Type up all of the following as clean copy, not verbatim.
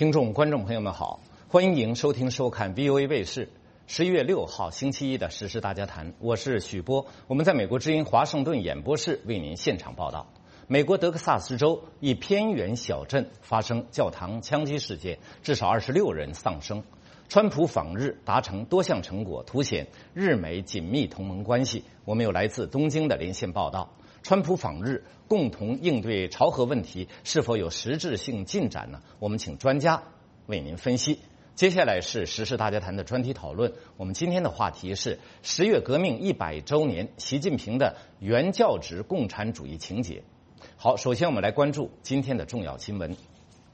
听众、观众朋友们好，欢迎收听收看 VOA 卫视11月6号星期一的时事大家谈，我是许波，我们在美国之音华盛顿演播室为您现场报道。美国德克萨斯州一偏远小镇发生教堂枪击事件，至少26人丧生。川普访日达成多项成果，凸显日美紧密同盟关系。我们有来自东京的连线报道。川普访日，共同应对朝核问题是否有实质性进展呢？我们请专家为您分析。接下来是时事大家谈的专题讨论。我们今天的话题是10月革命100周年，习近平的原教旨共产主义情节。好，首先我们来关注今天的重要新闻。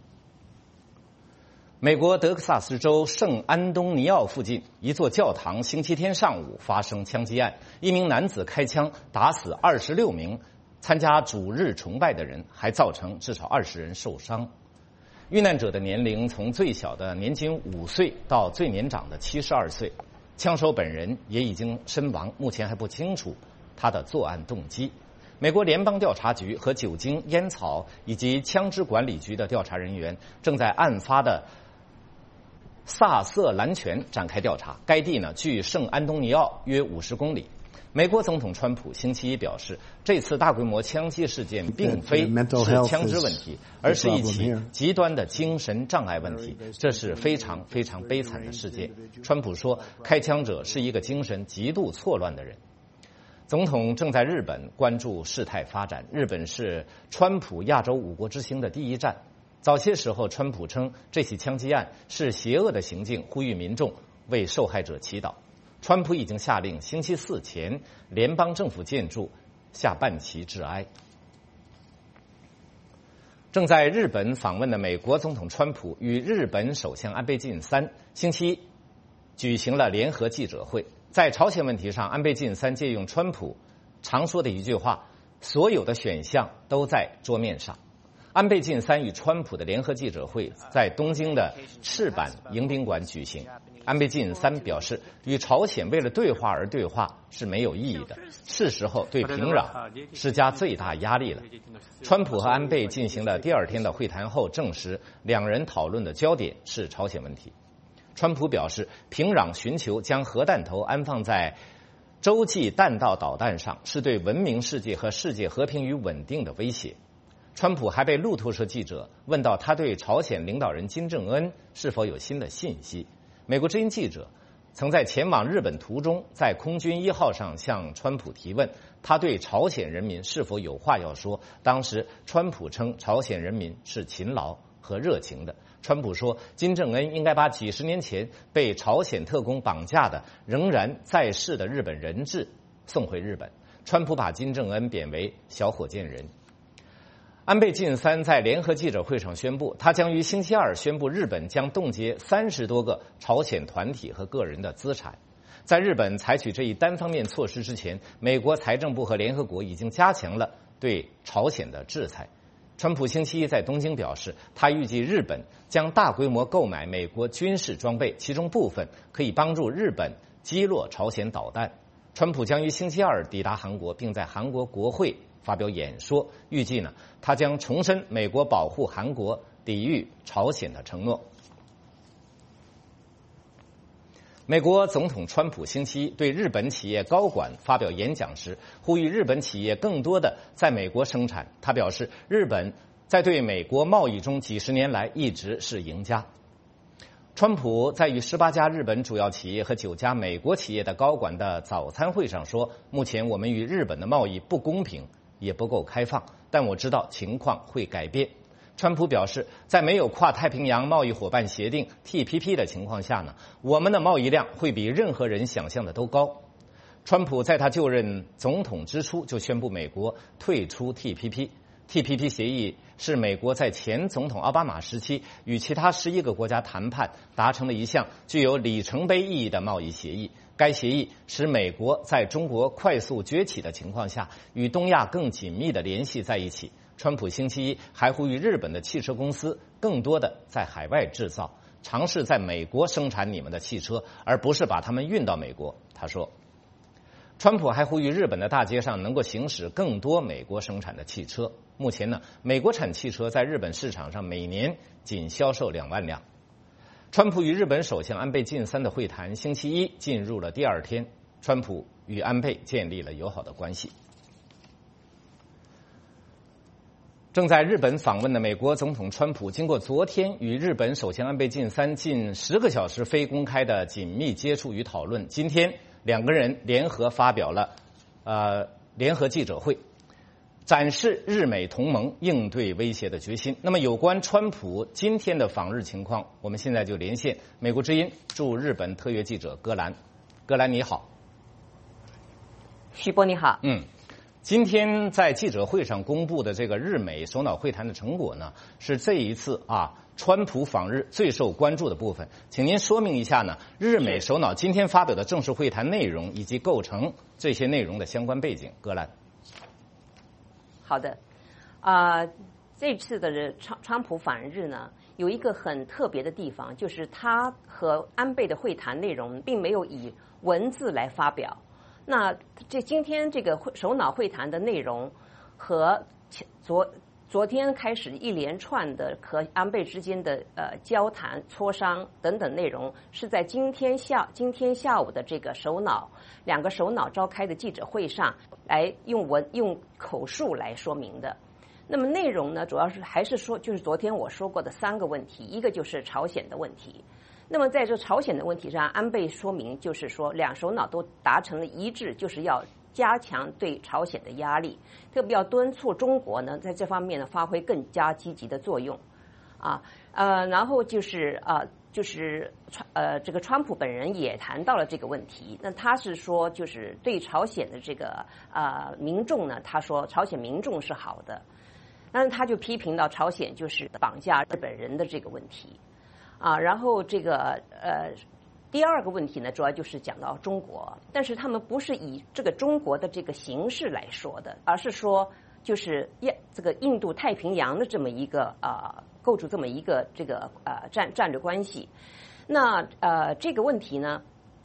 美国德克萨斯州圣安东尼奥附近一座教堂星期天上午发生枪击案，一名男子开枪打死26名参加主日崇拜的人，还造成至少20人受伤。遇难者的年龄从最小的年仅5岁到最年长的72岁，枪手本人也已经身亡，目前还不清楚他的作案动机。美国联邦调查局和酒精、烟草以及枪支管理局的调查人员正在案发的萨瑟兰泉展开调查，该地呢距圣安东尼奥约50公里。美国总统川普星期一表示，这次大规模枪击事件并非是枪支问题，而是一起极端的精神障碍问题，这是非常非常悲惨的事件。川普说，开枪者是一个精神极度错乱的人。总统正在日本关注事态发展，日本是川普亚洲5国之行的第一站。早些时候，川普称这起枪击案是邪恶的行径，呼吁民众为受害者祈祷。川普已经下令星期四前联邦政府建筑下半旗致哀。正在日本访问的美国总统川普与日本首相安倍晋三星期一举行了联合记者会。在朝鲜问题上，安倍晋三借用川普常说的一句话：所有的选项都在桌面上。安倍晋三与川普的联合记者会在东京的赤坂迎宾馆举行。安倍晋三表示，与朝鲜为了对话而对话是没有意义的，是时候对平壤施加最大压力了。川普和安倍进行了第2天的会谈后，证实两人讨论的焦点是朝鲜问题。川普表示，平壤寻求将核弹头安放在洲际弹道导弹上，是对文明世界和世界和平与稳定的威胁。川普还被路透社记者问到他对朝鲜领导人金正恩是否有新的信息。美国之音记者曾在前往日本途中，在空军1号上向川普提问，他对朝鲜人民是否有话要说。当时川普称朝鲜人民是勤劳和热情的。川普说，金正恩应该把几十年前被朝鲜特工绑架的仍然在世的日本人质送回日本。川普把金正恩贬为小火箭人。安倍晋三在联合记者会上宣布，他将于星期二宣布日本将冻结30多个朝鲜团体和个人的资产。在日本采取这一单方面措施之前，美国财政部和联合国已经加强了对朝鲜的制裁。川普星期一在东京表示，他预计日本将大规模购买美国军事装备，其中部分可以帮助日本击落朝鲜导弹。川普将于星期二抵达韩国，并在韩国国会发表演说，预计呢，他将重申美国保护韩国、抵御朝鲜的承诺。美国总统川普星期一对日本企业高管发表演讲时，呼吁日本企业更多的在美国生产。他表示，日本在对美国贸易中几十年来一直是赢家。川普在与18家日本主要企业和9家美国企业的高管的早餐会上说，目前我们与日本的贸易不公平，也不够开放，但我知道情况会改变。川普表示，在没有跨太平洋贸易伙伴协定 TPP 的情况下呢，我们的贸易量会比任何人想象的都高。川普在他就任总统之初就宣布美国退出 TPP。TPP 协议是美国在前总统奥巴马时期与其他11个国家谈判达成的一项具有里程碑意义的贸易协议。该协议使美国在中国快速崛起的情况下与东亚更紧密地联系在一起。川普星期一还呼吁日本的汽车公司更多的在海外制造，尝试在美国生产你们的汽车，而不是把它们运到美国。他说， 川普还呼吁日本的大街上能够行驶更多美国生产的汽车。目前呢，美国产汽车在日本市场上每年仅销售2万辆。川普与日本首相安倍晋三的会谈星期一进入了第2天，川普与安倍建立了友好的关系。正在日本访问的美国总统川普，经过昨天与日本首相安倍晋三近10个小时非公开的紧密接触与讨论，今天2个人联合发表了联合记者会，展示日美同盟应对威胁的决心。那么有关川普今天的访日情况，我们现在就连线美国之音驻日本特约记者戈兰。戈兰你好。 徐波你好。 今天在记者会上公布的这个日美首脑会谈的成果呢，是这一次川普访日最受关注的部分。请您说明一下呢，日美首脑今天发表的正式会谈内容以及构成这些内容的相关背景。戈兰。 好的，这次的川普访日呢，有一个很特别的地方，就是他和安倍的会谈内容并没有以文字来发表。那今天这个首脑会谈的内容和昨天开始一连串的和安倍之间的交谈、磋商等等内容，是在今天下午的这个2个首脑召开的记者会上来用口述来说明的。那么内容呢，主要是还是说就是昨天我说过的3个问题，一个就是朝鲜的问题。那么在这朝鲜的问题上，安倍说明就是说2首脑都达成了一致，就是要加强对朝鲜的压力，特别要敦促中国呢在这方面呢发挥更加积极的作用。然后就是这个川普本人也谈到了这个问题。那他是说就是对朝鲜的这个民众呢，他说朝鲜民众是好的，但是他就批评到朝鲜就是绑架日本人的这个问题。然后这个第2个问题呢，主要就是讲到中国，但是他们不是以这个中国的这个形式来说的，而是说就是这个印度太平洋的这么一个构筑这么一个这个战略关系。那这个问题呢，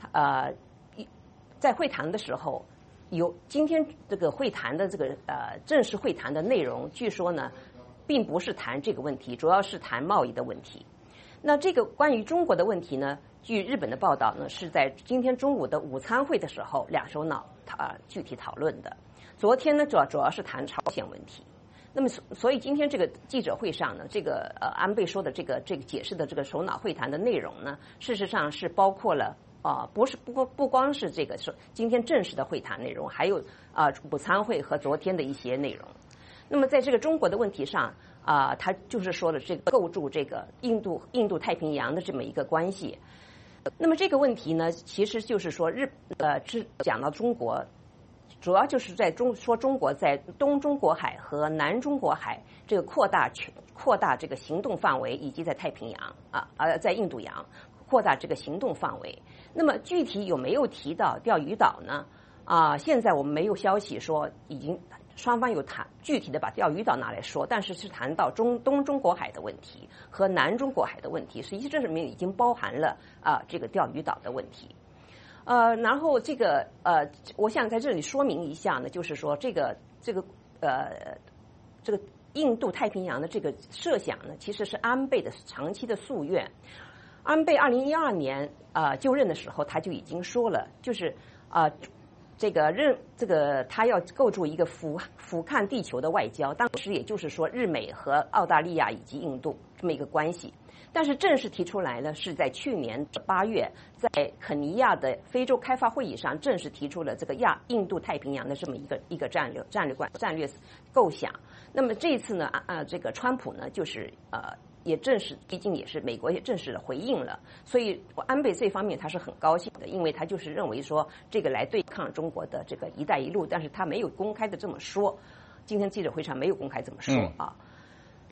在会谈的时候，今天这个会谈的这个正式会谈的内容，据说呢，并不是谈这个问题，主要是谈贸易的问题。那这个关于中国的问题呢，据日本的报道呢，是在今天中午的午餐会的时候2首脑具体讨论的。昨天呢，主要是谈朝鲜问题。那么所以今天这个记者会上呢，这个安倍说的这个解释的这个首脑会谈的内容呢，事实上是包括了不光是这个是今天正式的会谈内容，还有午餐会和昨天的一些内容。那么在这个中国的问题上他就是说了这个构筑这个印度太平洋的这么一个关系。那么这个问题呢，其实就是说讲到中国，主要就是说中国在东中国海和南中国海这个扩大这个行动范围，以及在太平洋在印度洋扩大这个行动范围。那么具体有没有提到钓鱼岛呢？现在我们没有消息说已经双方有谈具体的把钓鱼岛拿来说，但是谈到东中国海的问题和南中国海的问题，实际这里面已经包含了这个钓鱼岛的问题。然后这个我想在这里说明一下呢，就是说这个印度太平洋的这个设想呢，其实是安倍的长期的夙愿。安倍2012年就任的时候，他就已经说了，就是这个他要构筑一个俯瞰地球的外交，当时也就是说日美和澳大利亚以及印度这么一个关系。但是正式提出来呢，是在去年8月，在肯尼亚的非洲开发会议上正式提出了这个印度太平洋的这么一个战略构想。那么这一次呢，这个川普呢，就是也正式，毕竟也是美国也正式的回应了，所以安倍这方面他是很高兴的，因为他就是认为说这个来对抗中国的这个“一带一路”，但是他没有公开的这么说，今天记者会上没有公开这么说。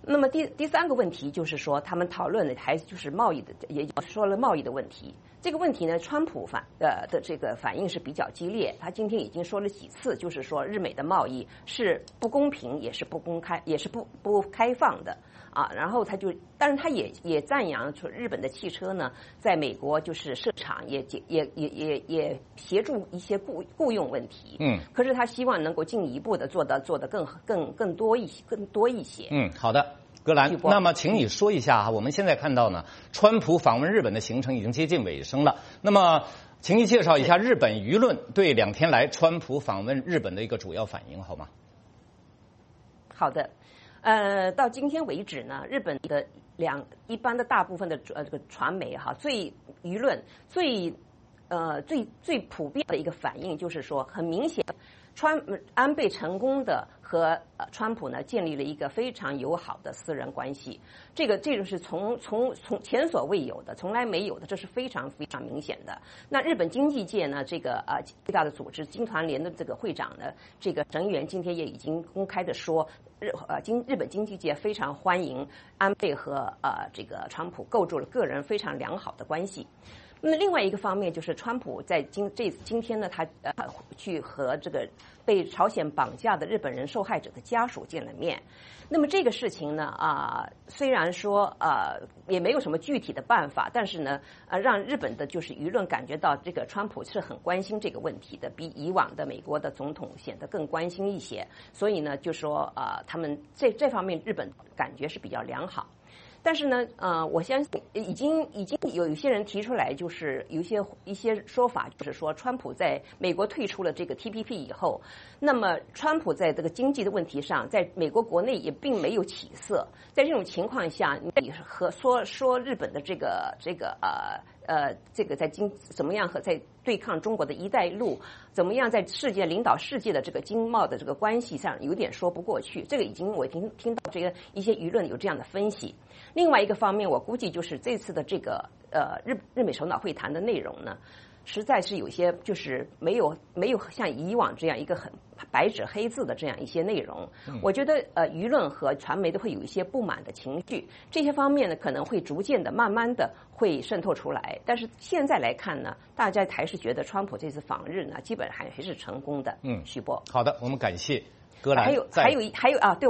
那么第三个问题就是说，他们讨论的还就是贸易的，也说了贸易的问题。这个问题呢，川普的这个反应是比较激烈。他今天已经说了几次，就是说日美的贸易是不公平，也是不公开，也是不开放的啊。然后但是他也赞扬说日本的汽车呢，在美国就是设厂，也协助一些雇佣问题。可是他希望能够进一步的做得更多一些。 好的。格兰，那么请你说一下我们现在看到呢，川普访问日本的行程已经接近尾声了。那么，请你介绍一下日本舆论对2天来川普访问日本的一个主要反应，好吗？ 好的，到今天为止呢，日本的一般的大部分的这个传媒舆论最普遍的一个反应就是说，很明显，安倍成功的和川普呢建立了一个非常友好的私人关系，这个是从前所未有的，从来没有的，这是非常非常明显的。那日本经济界呢，这个最大的组织经团联的这个会长呢，这个成员今天也已经公开的说，日本经济界非常欢迎安倍和这个川普构筑了个人非常良好的关系。那么另外一个方面就是川普在今天呢，他去和这个被朝鲜绑架的日本人受害者的家属见了面。那么这个事情呢，虽然说也没有什么具体的办法，但是呢，让日本的就是舆论感觉到这个川普是很关心这个问题的，比以往的美国的总统显得更关心一些。所以呢，就说他们这方面日本感觉是比较良好。但是呢，我相信已经有一些人提出来，就是有一些说法，就是说川普在美国退出了这个 TPP 以后，那么川普在这个经济的问题上，在美国国内也并没有起色。在这种情况下，你和说日本的这个在怎么样和在对抗中国的一带一路，怎么样在领导世界的这个经贸的这个关系上有点说不过去。这个我已经听到这个一些舆论有这样的分析。另外一个方面，我估计就是这次的这个日美首脑会谈的内容呢，实在是有些就是没有像以往这样一个很白纸黑字的这样一些内容。我觉得舆论和传媒都会有一些不满的情绪，这些方面呢可能会逐渐的慢慢的会渗透出来。但是现在来看呢，大家还是觉得川普这次访日呢基本还是成功的。徐波， 好的，我们感谢格兰。 还有对，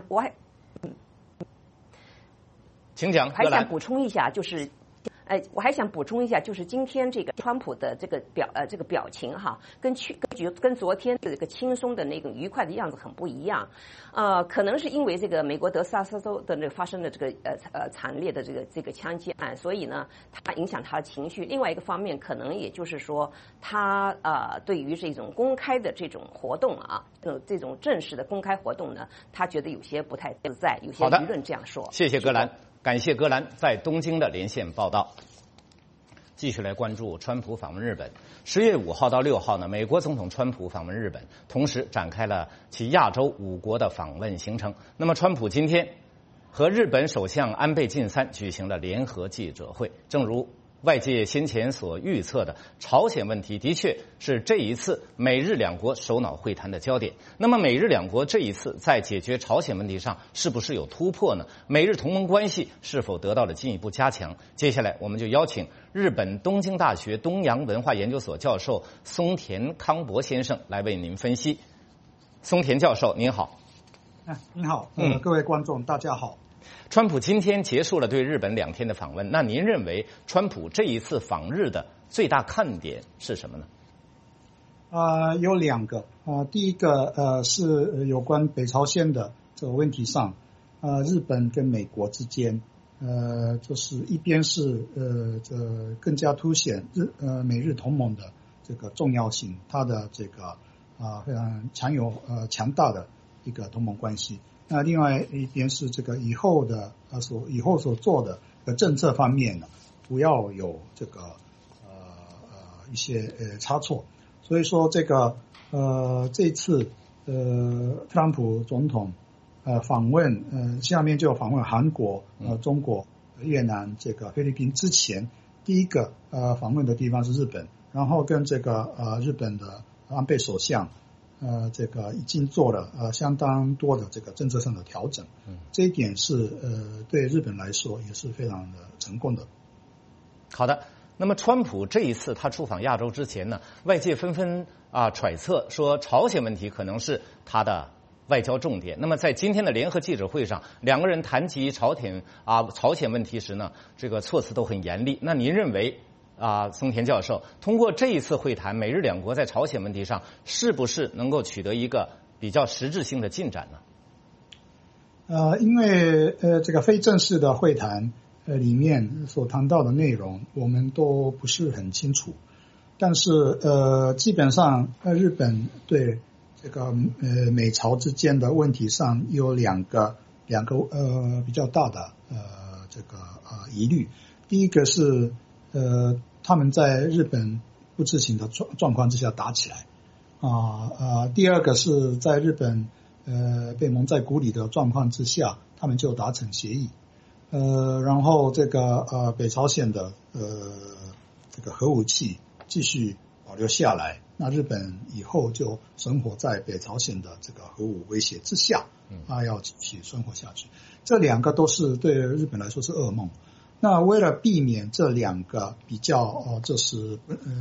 请讲。 还想补充一下，就是我还想补充一下，就是今天这个川普的这个表情哈，跟昨天这个轻松的那个愉快的样子很不一样。可能是因为这个美国德萨斯州的发生的这个惨烈的这个枪击案，所以呢，它影响他的情绪。另外一个方面，可能也就是说，他对于这种公开的这种活动这种正式的公开活动呢，他觉得有些不太自在，有些舆论这样说。 谢谢格兰。感谢格兰在东京的连线报道。继续来关注川普访问日本。10月5号到6号呢，美国总统川普访问日本，同时展开了其亚洲5国的访问行程。那么，川普今天和日本首相安倍晋三举行了联合记者会。正如外界先前所预测的，朝鲜问题的确是这一次美日两国首脑会谈的焦点。那么美日两国这一次在解决朝鲜问题上是不是有突破呢？美日同盟关系是否得到了进一步加强？接下来我们就邀请日本东京大学东洋文化研究所教授松田康博先生来为您分析。松田教授您好。 您好，各位观众大家好。 川普今天结束了对日本2天的访问，那您认为川普这一次访日的最大看点是什么呢？ 有2个。第一个是有关北朝鲜的这个问题上，日本跟美国之间，就是一边是这更加凸显美日同盟的这个重要性，它的这个非常强大的一个同盟关系。那另外一边是这个以后所做的政策方面呢，不要有这个一些差错。所以说这个这次特朗普总统访问下面就访问韩国、中国、越南、这个菲律宾之前，第一个访问的地方是日本，然后跟这个日本的安倍首相这个已经做了相当多的这个政策上的调整，这一点是对日本来说也是非常的成功的。 好的，那么川普这一次他出访亚洲之前呢，外界纷纷揣测说朝鲜问题可能是他的外交重点。那么在今天的联合记者会上，两个人谈及朝鲜问题时呢，这个措辞都很严厉。那您认为松田教授通过这一次会谈，美日两国在朝鲜问题上是不是能够取得一个比较实质性的进展呢？ 因为这个非正式的会谈里面所谈到的内容我们都不是很清楚，但是基本上日本对这个美朝之间的问题上有两个比较大的这个疑虑。第一个是他们在日本不知情的状况之下打起来第二个是在日本被蒙在鼓里的状况之下，他们就达成协议然后这个北朝鲜的这个核武器继续保留下来，那日本以后就生活在北朝鲜的这个核武威胁之下要继续生活下去。这两个都是对日本来说是噩梦。那为了避免这两个比较就是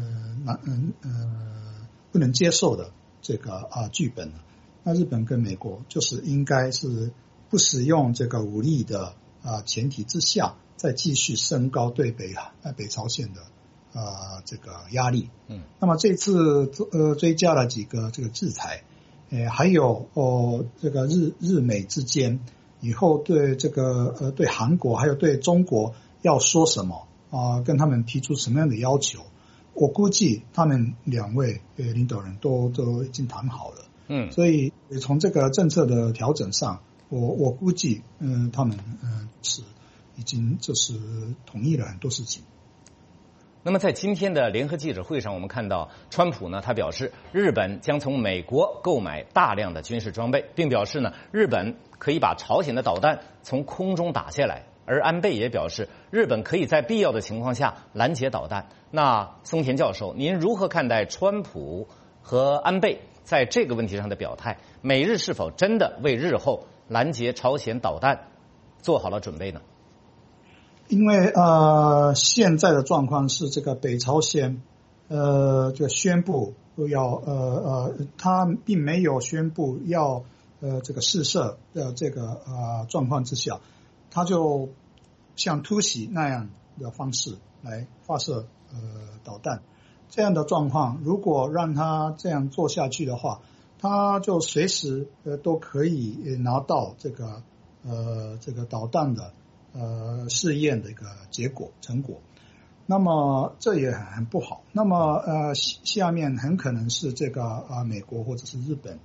不能接受的这个剧本，那日本跟美国就是应该是不使用这个武力的前提之下，再继续升高对北朝鲜的这个压力。那么这次追加了几个这个制裁，还有这个日美之间以后对这个对韩国还有对中国要说什么跟他们提出什么样的要求，我估计他们两位领导人都已经谈好了。所以从这个政策的调整上，我估计他们是已经就是同意了很多事情。 那么在今天的联合记者会上，我们看到川普呢，他表示日本将从美国购买大量的军事装备，并表示呢，日本可以把朝鲜的导弹从空中打下来。而安倍也表示，日本可以在必要的情况下拦截导弹。那松田教授，您如何看待川普和安倍在这个问题上的表态？美日是否真的为日后拦截朝鲜导弹做好了准备呢？ 因为现在的状况是这个北朝鲜就宣布要他并没有宣布要这个试射的这个状况之下，他就像突袭那样的方式来发射导弹。这样的状况如果让他这样做下去的话，他就随时都可以拿到这个导弹的试验的一个成果。那么这也很不好。那么下面很可能是这个美国或者是日本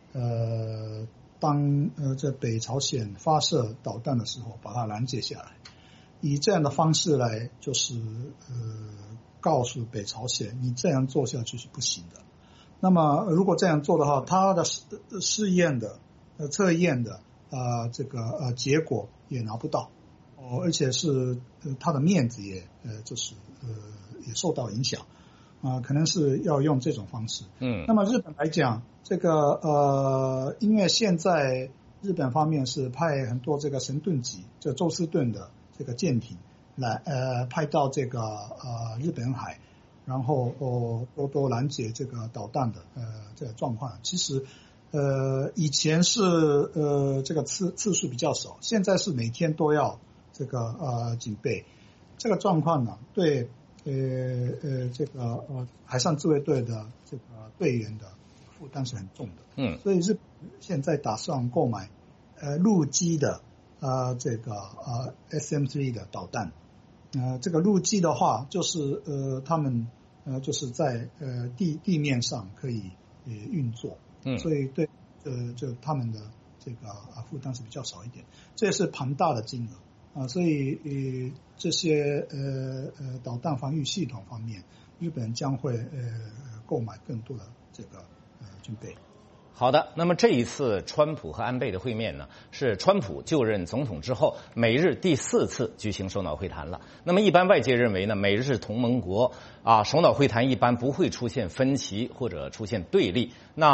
当在北朝鲜发射导弹的时候把它拦截下来，以这样的方式来就是告诉北朝鲜你这样做下去是不行的。那么如果这样做的话，他的试验的测验的这个结果也拿不到而且是他的面子也就是也受到影响可能是要用这种方式。那么日本来讲，这个因为现在日本方面是派很多这个神盾级这宙斯盾的这个舰艇来派到这个日本海，然后都拦截这个导弹的这个状况。其实以前是这个次数比较少，现在是每天都要这个警备。这个状况呢，对这个海上自卫队的这个队员的负担是很重的。所以日本现在打算购买陆基的这个SM-3的导弹。这个陆基的话，就是他们就是在地面上可以运作。所以对就他们的这个负担是比较少一点，这也是庞大的金额所以这些导弹防御系统方面，日本将会购买更多的这个军备。 好的，那么这一次川普和安倍的会面呢，是川普就任总统之后美日第4次举行首脑会谈了。那么一般外界认为呢，美日是同盟国首脑会谈一般不会出现分歧或者出现对立。那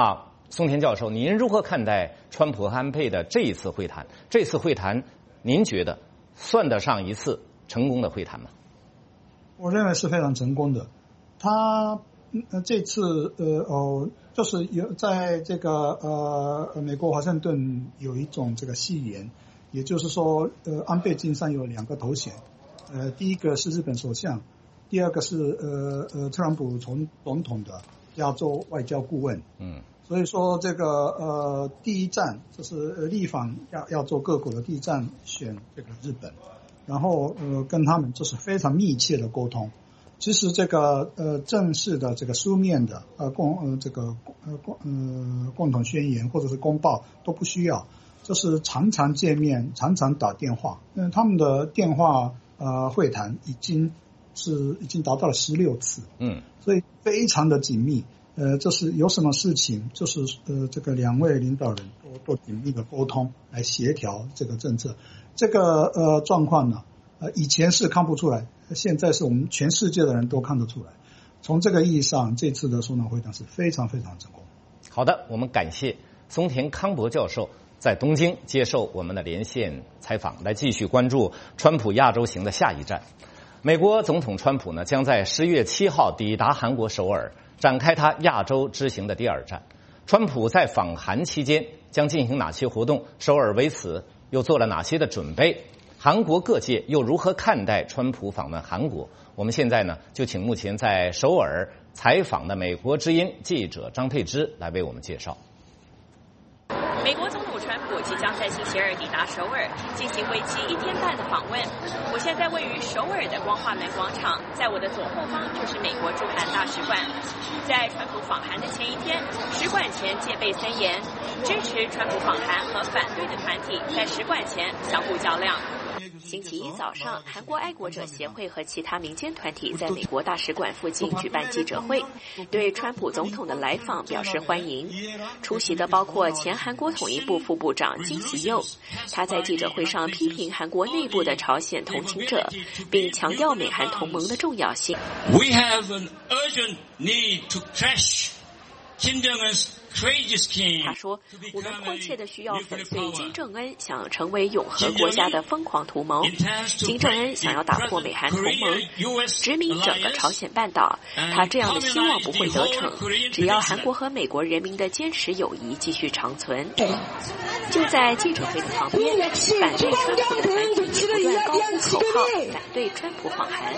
松田教授，您如何看待川普和安倍的这一次会谈？这次会谈，您觉得算得上一次成功的会谈吗？ 我认为是非常成功的。他这次就是有在这个美国华盛顿有一种这个戏言，也就是说安倍晋三有2个头衔，第一个是日本首相，第二个是特朗普总统的亚洲外交顾问。所以说这个第一站就是立法要做各国的第一站选这个日本，然后跟他们就是非常密切的沟通。其实这个正式的这个书面的共同宣言或者是公报都不需要，就是常常见面，常常打电话。他们的电话会谈已经达到了16次。所以非常的紧密。就是有什么事情，就是这个2位领导人都紧密的沟通来协调这个政策。这个状况呢，以前是看不出来，现在是我们全世界的人都看得出来。从这个意义上，这次的首脑会谈是非常非常成功。 好的，我们感谢松田康博教授在东京接受我们的连线采访，来继续关注川普亚洲行的下一站。美国总统川普呢，将在10月7号抵达韩国首尔，展开他亚洲之行的第2站。川普在访韩期间将进行哪些活动？首尔为此又做了哪些的准备？韩国各界又如何看待川普访问韩国？我们现在呢，就请目前在首尔采访的美国之音记者张佩芝来为我们介绍。 美国总统川普即将在星期2抵达首尔，进行为期1天半的访问。我现在位于首尔的光化门广场，在我的左后方就是美国驻韩大使馆。在川普访韩的前一天，使馆前戒备森严，支持川普访韩和反对的团体在使馆前相互较量。星期1早上，韩国爱国者协会和其他民间团体在美国大使馆附近举办记者会，对川普总统的来访表示欢迎。出席的包括前韩国统一部副部长金喜佑，他在记者会上批评韩国内部的朝鲜同情者，并强调美韩同盟的重要性。 We have an urgent need to crush Kim Jong-un's crazy scheme. 他说，我们迫切的需要粉碎金正恩想成为永和国家的疯狂图谋。金正恩想要打破美韩同盟，殖民整个朝鲜半岛。他这样的希望不会得逞，只要韩国和美国人民的坚实友谊继续长存。就在记者会的旁边，反对川普的团体不断高呼口号，反对川普访韩。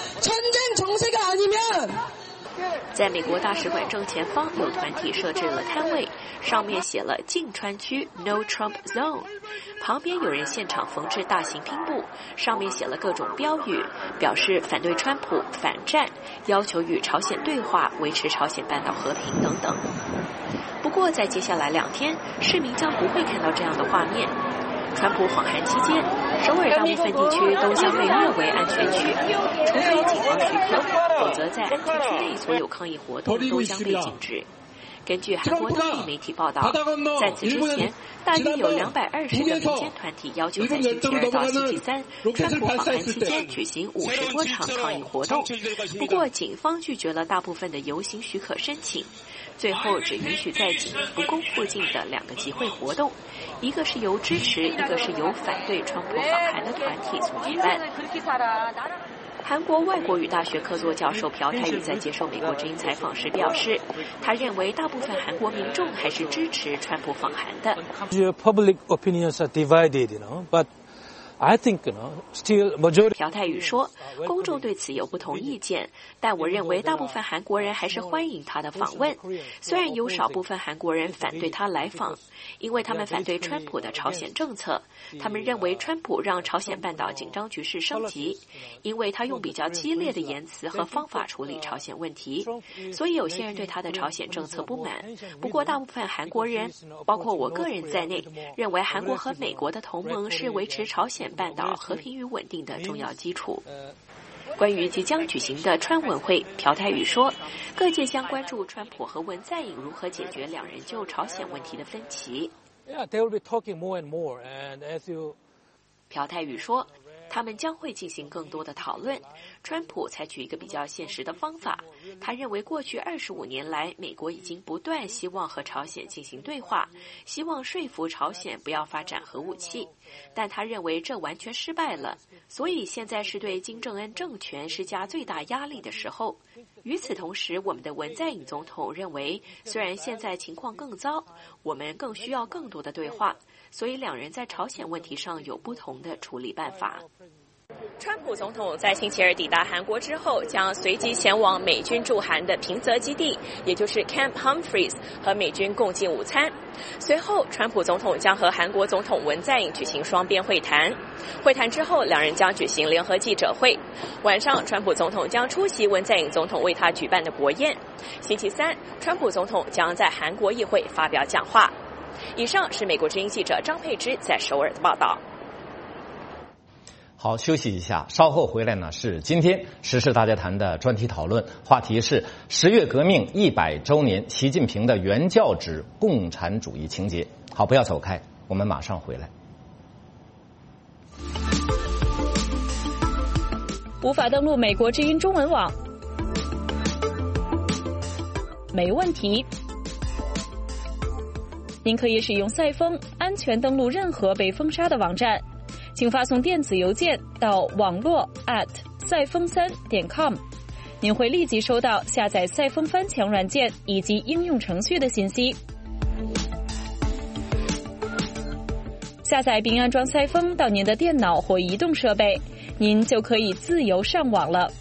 在美国大使馆正前方，有团体设置了摊位，上面写了禁川区 No Trump Zone， 旁边有人现场缝制大型拼布，上面写了各种标语，表示反对川普、反战，要求与朝鲜对话，维持朝鲜半岛和平等等。不过在接下来2天，市民将不会看到这样的画面。川普访韩期间，首尔大部分地区都将被列为安全区，除非警方许可，否则在安全区内所有抗议活动都将被禁止。根据韩国当地媒体报道，在此之前，大约有220个民间团体要求在星期2到星期3，川普访韩期间举行50多场抗议活动。不过，警方拒绝了大部分的游行许可申请，最后只允许在景福宫附近的2个集会活动，一个是由支持，一个是由反对川普访韩的团体所举办。韩国外国语大学客座教授朴泰宇在接受美国之音采访时表示，他认为大部分韩国民众还是支持川普访韩的。 Public opinions are divided, but I think, still majority. 朴泰宇说，公众对此有不同意见，但我认为大部分韩国人还是欢迎他的访问。虽然有少部分韩国人反对他来访，因为他们反对川普的朝鲜政策，他们认为川普让朝鲜半岛紧张局势升级，因为他用比较激烈的言辞和方法处理朝鲜问题，所以有些人对他的朝鲜政策不满。不过大部分韩国人，包括我个人在内，认为韩国和美国的同盟是维持朝鲜半岛和平与稳定的重要基础。关于即将举行的川文会，朴泰宇说，各界将关注川普和文在寅如何解决2人就朝鲜问题的分歧。 Yeah, they will be talking more and more, and as you. 朴泰宇说， 他们将会进行更多的讨论。川普采取一个比较现实的方法，他认为过去25年来，美国已经不断希望和朝鲜进行对话，希望说服朝鲜不要发展核武器，但他认为这完全失败了，所以现在是对金正恩政权施加最大压力的时候。与此同时，我们的文在寅总统认为，虽然现在情况更糟，我们更需要更多的对话，所以两人在朝鲜问题上有不同的处理办法。川普总统在星期二抵达韩国之后，将随即前往美军驻韩的平泽基地，也就是 Camp Humphreys， 和美军共进午餐。随后，川普总统将和韩国总统文在寅举行双边会谈。会谈之后，两人将举行联合记者会。晚上，川普总统将出席文在寅总统为他举办的国宴。星期三，川普总统将在韩国议会发表讲话。以上是美国之音记者张佩芝在首尔的报道。 好，休息一下，稍后回来呢是今天时事大家谈的专题讨论，话题是10月革命100周年，习近平的原教旨共产主义情节。好，不要走开，我们马上回来。 无法登录美国之音中文网？没问题，您可以使用赛风安全登录任何被封杀的网站。请发送电子邮件到网络赛风3.com， 您会立即收到下载赛风翻墙软件以及应用程序的信息。下载并安装赛风到您的电脑或移动设备，您就可以自由上网了。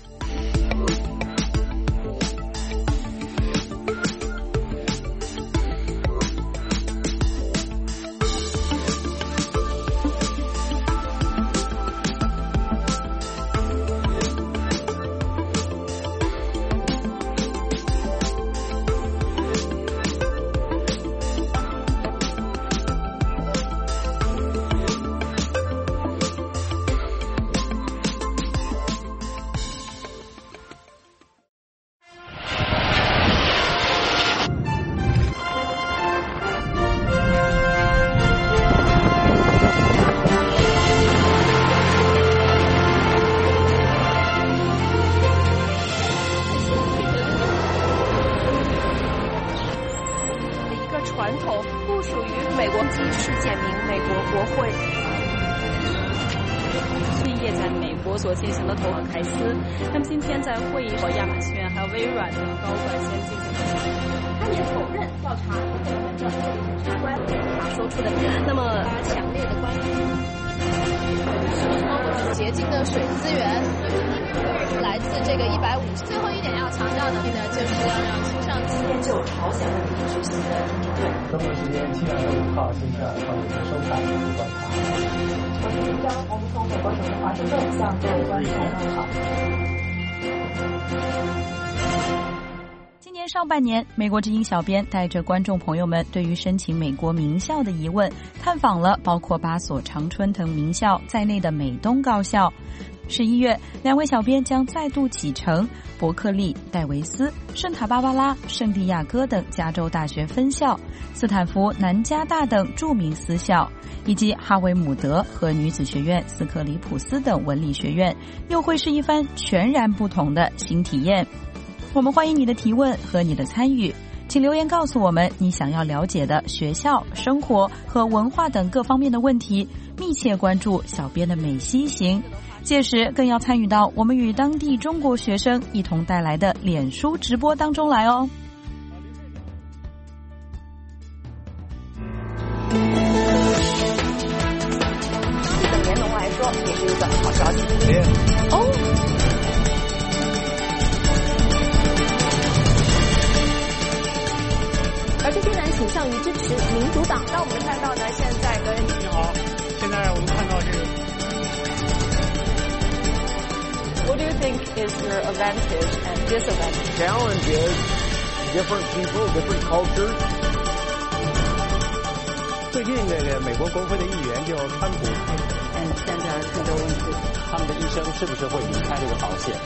所进行的投放凯斯，那么今天在会议和亚马逊还有微软的高管先进行了交流。他也否认调查和文件是相关的，他说出的。那么他强烈的关注洁净的水资源来自这个150。最后一点要强调的呢，就是要让青少年就朝鲜问题举行的应对。 中国时间7月5号星期二上午收看观察。 我是林江，我们从美国首都华盛顿向各位观众问好。 今年上半年，美国之音小编带着观众朋友们对于申请美国名校的疑问，探访了包括8所常春藤名校在内的美东高校。11月，2位小编将再度启程伯克利、戴维斯、圣塔芭芭拉、圣地亚哥等加州大学分校，斯坦福、南加大等著名私校，以及哈维姆德和女子学院斯克里普斯等文理学院，又会是一番全然不同的新体验。我们欢迎你的提问和你的参与，请留言告诉我们你想要了解的学校、生活和文化等各方面的问题，密切关注小编的美西行。届时更要参与到我们与当地中国学生一同带来的脸书直播当中来哦。 对联农来说也是一个好消息哦。而这些人倾向于支持民主党。那我们看到呢，现在跟你好，现在我们看到这个。 What do you think is your advantage and disadvantage? Challenge is different people, different cultures. 最近这个美国国会的议员就川普， 现在看这个问题， 他们的一生是不是会离开这个保险？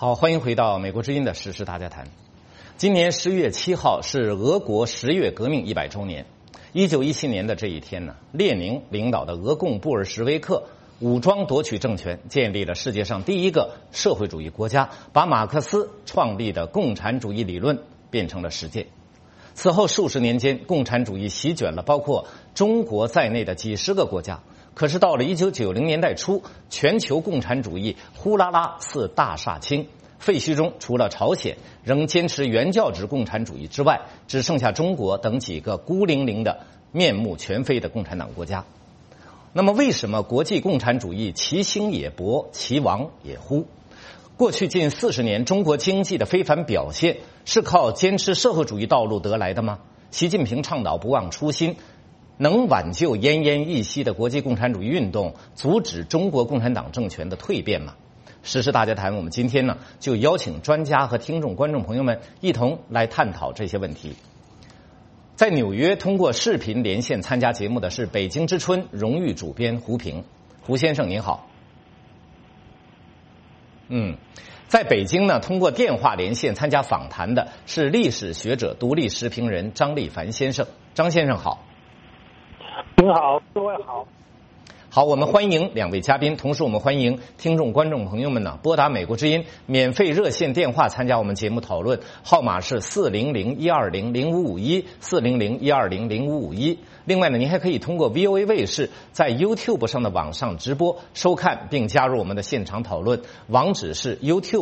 好，欢迎回到美国之音的时事大家谈。今年10月7号是俄国10月革命100周年。1917年的这一天呢，列宁领导的俄共布尔什维克武装夺取政权，建立了世界上第一个社会主义国家，把马克思创立的共产主义理论变成了实践。此后数十年间，共产主义席卷了包括中国在内的几十个国家。可是到了1990年代初，全球共产主义呼啦啦似大厦倾，废墟中除了朝鲜仍坚持原教旨共产主义之外，只剩下中国等几个孤零零的面目全非的共产党国家。那么为什么国际共产主义其兴也勃，其亡也忽？过去近40年中国经济的非凡表现是靠坚持社会主义道路得来的吗？习近平倡导不忘初心，能挽救奄奄一息的国际共产主义运动，阻止中国共产党政权的蜕变吗？时事大家谈，我们今天呢就邀请专家和听众观众朋友们一同来探讨这些问题。在纽约通过视频连线参加节目的是北京之春荣誉主编胡平。胡先生您好。在北京呢，通过电话连线参加访谈的是历史学者、独立时评人张立凡先生。张先生好。 您好，各位好。 好，我们欢迎两位嘉宾，同时我们欢迎听众观众朋友们呢拨打美国之音免费热线电话参加我们节目讨论，号码是400-120-0551 400-120-0551。另外呢，您还可以通过 VOA 卫视在 YouTube 上的网上直播收看并加入我们的现场讨论，网址是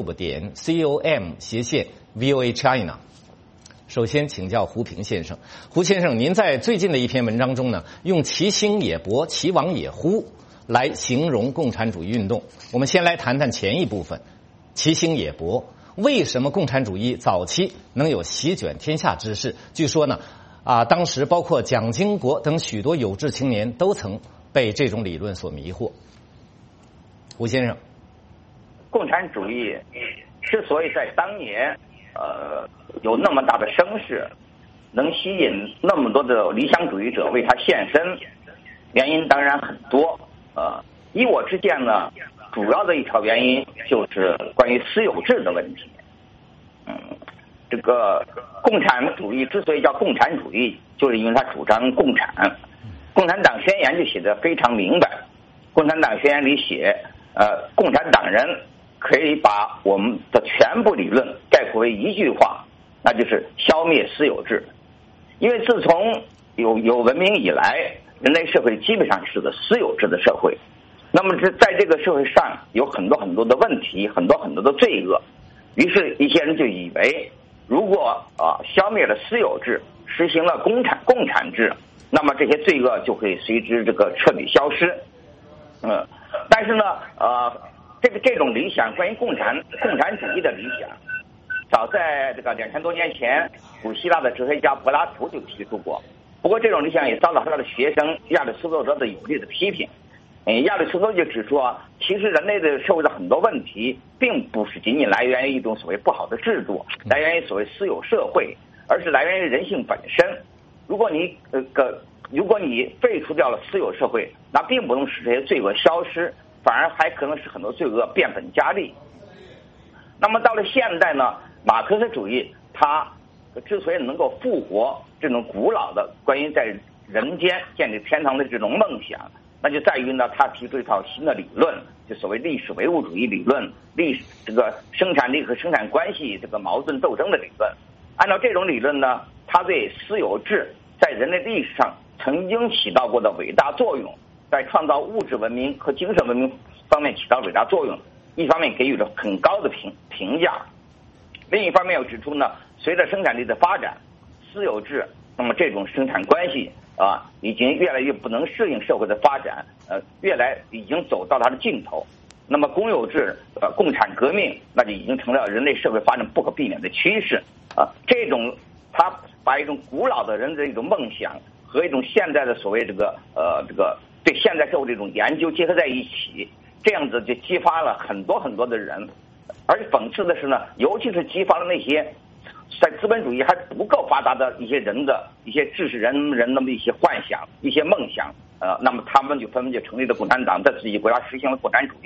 youtube.com/VOA China。首先请教胡平先生。胡先生，您在最近的一篇文章中呢，用其兴也勃，其亡也忽来形容共产主义运动。我们先来谈谈前一部分，其兴也勃。为什么共产主义早期能有席卷天下之势？据说呢，当时包括蒋经国等许多有志青年都曾被这种理论所迷惑。胡先生， 共产主义之所以在当年有那么大的声势，能吸引那么多的理想主义者为他献身，原因当然很多。依我之见呢，主要的一条原因就是关于私有制的问题。这个共产主义之所以叫共产主义，就是因为它主张共产。共产党宣言就写得非常明白，共产党宣言里写，共产党人可以把我们的全部理论概括为一句话，那就是消灭私有制。因为自从有文明以来，人类社会基本上是个私有制的社会。那么在这个社会上有很多很多的问题，很多很多的罪恶。于是一些人就以为，如果消灭了私有制，实行了共产制，那么这些罪恶就会随之这个彻底消失。但是呢，这种理想，关于共产主义的理想，早在这个2000多年前，古希腊的哲学家柏拉图就提出过。不过这种理想也遭到他的学生亚里士多德的有力的批评。亚里士多德就指出其实人类的社会的很多问题，并不是仅仅来源于一种所谓不好的制度，来源于所谓私有社会，而是来源于人性本身。如果你废除掉了私有社会，那并不能使这些罪恶消失，反而还可能使很多罪恶变本加厉。那么到了现代呢，马克思主义它之所以能够复活这种古老的关于在人间建立天堂的这种梦想，那就在于呢，他提出一套新的理论，就所谓历史唯物主义理论，这个生产力和生产关系这个矛盾斗争的理论。按照这种理论呢，他对私有制在人类历史上曾经起到过的伟大作用，在创造物质文明和精神文明方面起到伟大作用，一方面给予了很高的评价，另一方面又指出呢，随着生产力的发展，私有制那么这种生产关系已经越来越不能适应社会的发展，已经走到它的尽头。那么公有制共产革命那就已经成了人类社会发展不可避免的趋势。这种他把一种古老的人的一种梦想和一种现在的所谓这个对现代社会的一种研究结合在一起，这样子就激发了很多很多的人。而且讽刺的是呢，尤其是激发了那些在资本主义还不够发达的一些人的一些知识人那么一些幻想、一些梦想，那么他们就纷纷就成立了共产党，在自己国家实行了共产主义。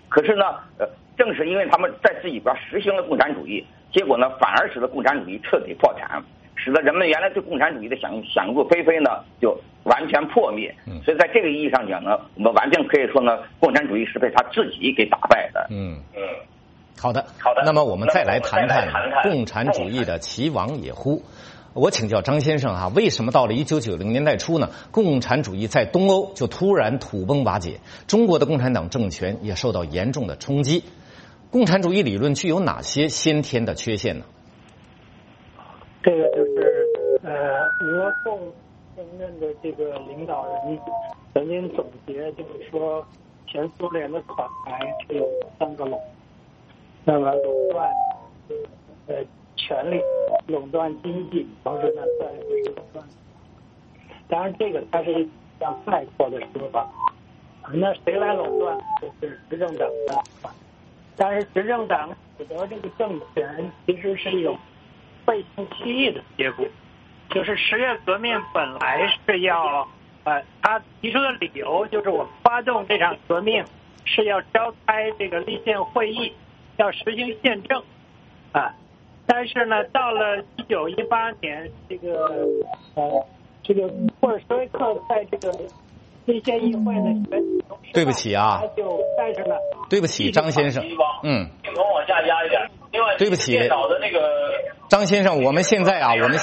可是呢，正是因为他们在自己边实行了共产主义，结果呢，反而使得共产主义彻底破产，使得人们原来对共产主义的想入非非呢，就完全破灭。所以在这个意义上讲呢，我们完全可以说呢，共产主义是被他自己给打败的。 好的。那么我们再来谈谈共产主义的其亡也乎。我请教张先生啊，为什么到了1990年代初呢，共产主义在东欧就突然土崩瓦解，中国的共产党政权也受到严重的冲击？共产主义理论具有哪些先天的缺陷呢？ 这个就是俄共现任的这个领导人曾经总结，就是说前苏联的垮台是有3个垄，那么垄断权力、垄断经济，同时呢再就是垄断。当然这个它是一项概括的说法，那谁来垄断就是执政党的，但是执政党取得这个政权其实是一种背信弃义的结果，就是10月革命本来是要他提出的理由就是我们发动这场革命是要召开这个立宪会议，要实行宪政但是呢，到了1918年，这个布尔什维克在这个立宪议会的选举中， 对不起啊， 但是呢， 对不起张先生， 请往下压一点。另外， 对不起， 电脑的那个张先生，我们现在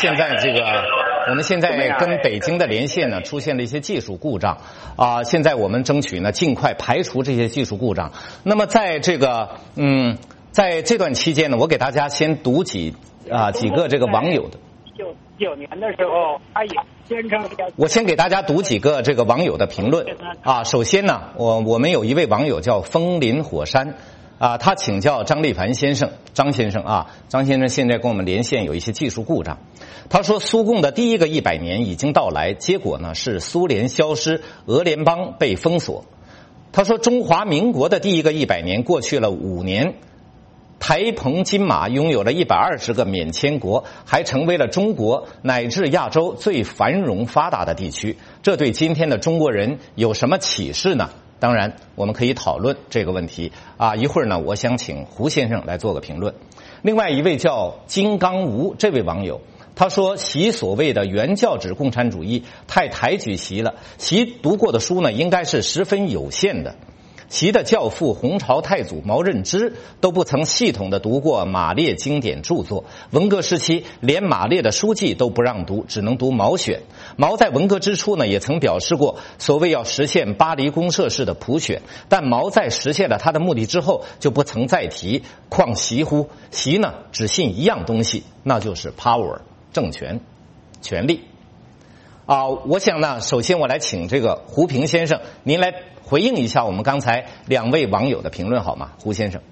跟北京的连线呢出现了一些技术故障现在我们争取呢尽快排除这些技术故障。那么在这个在这段期间呢，我给大家先读几个这个网友的。 1999年的时候，他也宣称我先给大家读几个这个网友的评论首先呢，我们有一位网友叫风林火山他请教张立凡先生，张先生现在跟我们连线有一些技术故障。他说苏共的第一个100年已经到来，结果呢是苏联消失，俄联邦被封锁。他说中华民国的第一个100年过去了5年，台澎金马拥有了120个免签国，还成为了中国乃至亚洲最繁荣发达的地区。这对今天的中国人有什么启示呢？当然我们可以讨论这个问题一会儿呢我想请胡先生来做个评论。另外一位叫金刚吴这位网友，他说习所谓的原教旨共产主义太抬举习了，习读过的书呢应该是十分有限的。习的教父洪朝太祖毛任之都不曾系统的读过马列经典著作，文革时期连马列的书记都不让读，只能读毛选。毛在文革之初呢也曾表示过所谓要实现巴黎公社式的普选，但毛在实现了他的目的之后就不曾再提，况习乎？习呢只信一样东西，那就是 power 政权权力我想呢首先我来请这个胡平先生您来回应一下我们刚才2位网友的评论好吗？胡先生。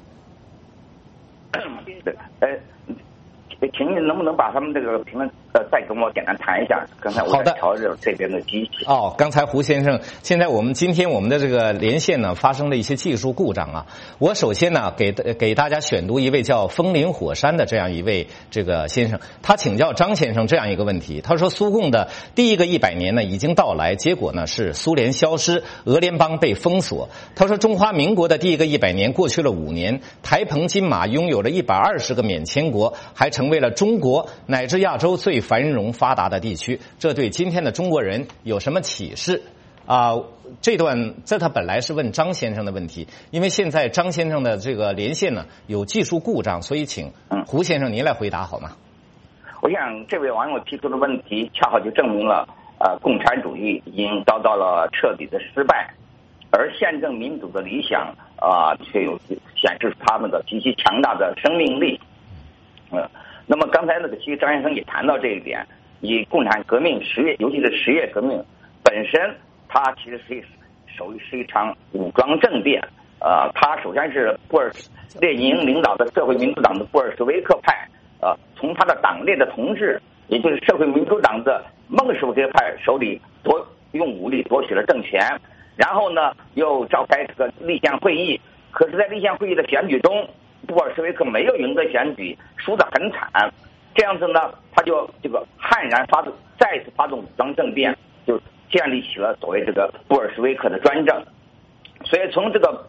请你能不能把他们这个评论再跟我简单谈一下？刚才我在调整这边的机器。 刚才胡先生，现在今天我们的这个连线呢发生了一些技术故障我首先呢给大家选读一位叫风林火山的这样一位这个先生，他请教张先生这样一个问题。他说苏共的第一个100年呢已经到来，结果呢是苏联消失，俄联邦被封锁。他说中华民国的第一个100年过去了5年，台澎金马拥有了120个免签国，还成为了中国乃至亚洲最繁荣发达的地区。这对今天的中国人有什么启示这他本来是问张先生的问题，因为现在张先生的这个连线呢有技术故障，所以请胡先生您来回答好吗？ 我想这位网友提出的问题恰好就证明了共产主义已经遭到了彻底的失败，而宪政民主的理想却有显示他们的极其强大的生命力。那么刚才其实张先生也谈到这一点，以共产革命尤其是10月革命本身，它其实是一场武装政变。它首先是列宁领导的社会民主党的布尔什维克派，从他的党内的同志，也就是社会民主党的孟什维克派手里用武力夺取了政权，然后呢又召开这个立宪会议。可是，在立宪会议的选举中，布尔什维克没有赢得选举，输得很惨。这样子呢，他就悍然再次发动武装政变，就建立起了所谓这个布尔什维克的专政。所以从这个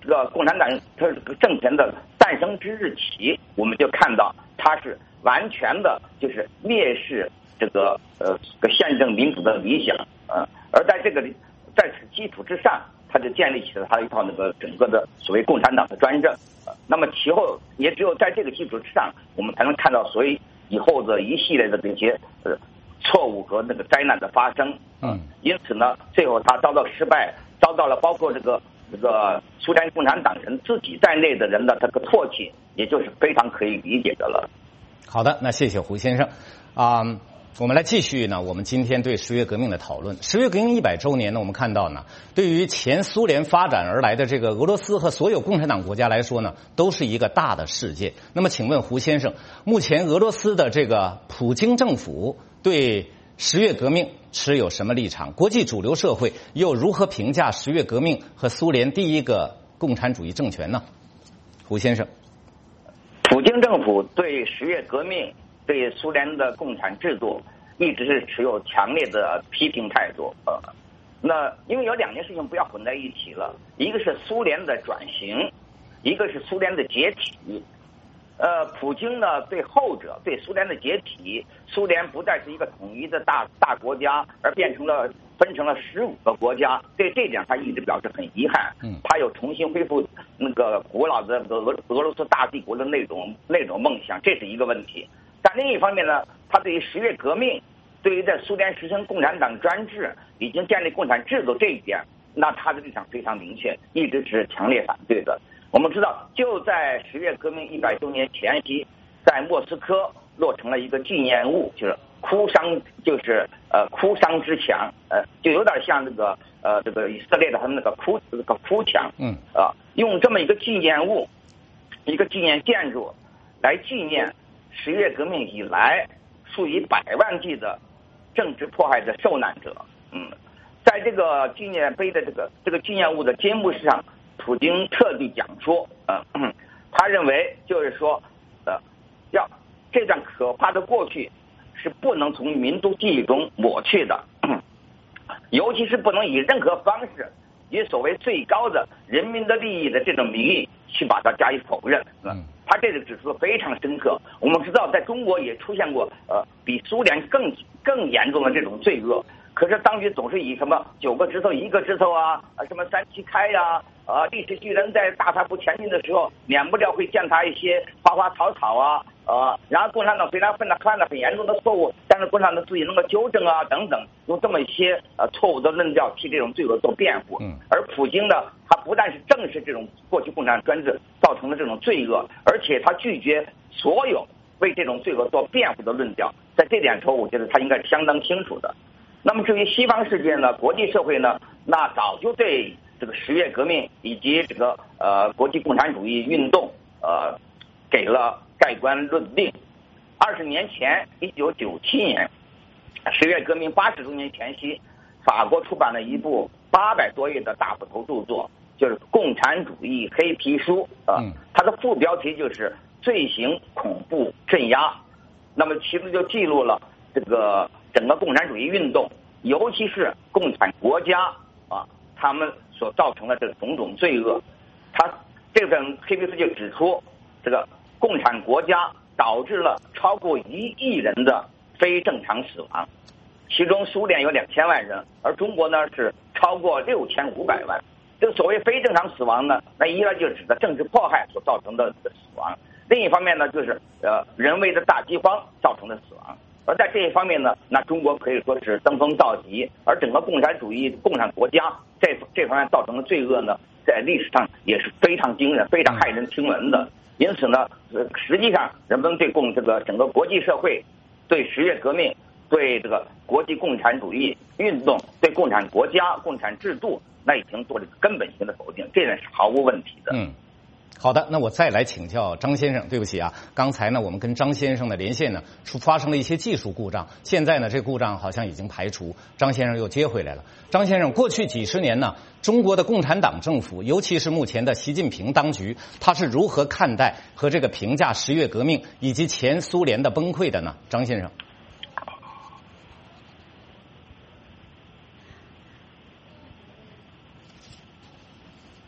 这个共产党它这个政权的诞生之日起，我们就看到它是完全的就是蔑视这个宪政民主的理想而在此基础之上，他就建立起了他一套那个整个的所谓共产党的专政。那么其后也只有在这个基础之上，我们才能看到所谓以后的一系列的这些错误和那个灾难的发生。因此呢，最后他遭到失败，遭到了包括这个苏联共产党人自己在内的人的这个唾弃，也就是非常可以理解的了。 好的，那谢谢胡先生我们来继续呢，我们今天对十月革命的讨论。十月革命100周年呢，我们看到呢，对于前苏联发展而来的这个俄罗斯和所有共产党国家来说呢，都是一个大的事件。那么，请问胡先生，目前俄罗斯的这个普京政府对十月革命持有什么立场？国际主流社会又如何评价十月革命和苏联第一个共产主义政权呢？胡先生， 普京政府对十月革命、对苏联的共产制度一直是持有强烈的批评态度。那因为有两件事情不要混在一起了，一个是苏联的转型，一个是苏联的解体。普京呢对后者，对苏联的解体，苏联不再是一个统一的大国家，而分成了15个国家，对这点他一直表示很遗憾。他有重新恢复那个古老的俄罗斯大帝国的那种梦想，这是一个问题。但另一方面呢，他对于十月革命，对于在苏联实行共产党专制，已经建立共产制度这一点，那他的立场非常明确，一直是强烈反对的。我们知道，就在十月革命100周年前夕，在莫斯科落成了一个纪念物，就是哭丧之墙，就有点像这个以色列的他们那个哭墙，用这么一个纪念物，一个纪念建筑来纪念十月革命以来数以百万计的政治迫害的受难者。在这个纪念碑的这个纪念物的揭幕式上，普京特地讲说，他认为就是说，要这段可怕的过去是不能从民族记忆中抹去的，尤其是不能以任何方式以所谓最高的人民的利益的这种名义去把它加以否认。他这个指出非常深刻。我们知道，在中国也出现过比苏联更严重的这种罪恶。可是当局总是以什么9个指头1个指头什么3七开历史巨人在大踏步前进的时候，免不了会践踏一些花花草草然后共产党虽然犯了很严重的错误，但是共产党自己能够纠正等等，用这么一些错误的论调替这种罪恶做辩护。而普京呢，他不但是正视这种过去共产党专制造成的这种罪恶，而且他拒绝所有为这种罪恶做辩护的论调。在这点上，我觉得他应该是相当清楚的。那么至于西方世界呢，国际社会呢，那早就对这个十月革命以及这个国际共产主义运动给了盖棺论定。20年前，1997年十月革命80周年前夕，法国出版了一部800多页的大部头著作，就是《共产主义黑皮书》它的副标题就是“罪行恐怖镇压”。那么其实就记录了这个整个共产主义运动，尤其是共产国家他们所造成的这种种罪恶。他这本黑皮书就指出，这个共产国家导致了超过1亿人的非正常死亡，其中苏联有2000万人，而中国呢是超过6500万。这个所谓非正常死亡呢，那一来就指的政治迫害所造成的死亡，另一方面呢就是人为的大饥荒造成的死亡。而在这一方面呢，那中国可以说是登峰造极，而整个共产主义共产国家这方面造成的罪恶呢，在历史上也是非常惊人、非常骇人听闻的。因此呢，实际上人们对这个整个国际社会、对十月革命、对这个国际共产主义运动、对共产国家、共产制度，那已经做了根本性的否定，这点是毫无问题的。 好的，那我再来请教张先生。对不起刚才呢我们跟张先生的连线呢发生了一些技术故障，现在呢这故障好像已经排除，张先生又接回来了。张先生，过去几十年呢，中国的共产党政府，尤其是目前的习近平当局，他是如何看待和这个评价十月革命以及前苏联的崩溃的呢？张先生。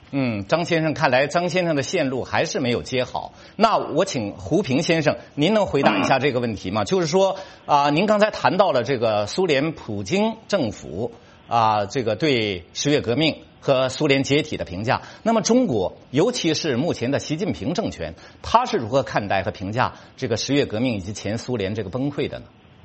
张先生，看来张先生的线路还是没有接好。那我请胡平先生，您能回答一下这个问题吗？就是说您刚才谈到了这个苏联普京政府这个对十月革命和苏联解体的评价。那么中国，尤其是目前的习近平政权，他是如何看待和评价这个十月革命以及前苏联这个崩溃的呢？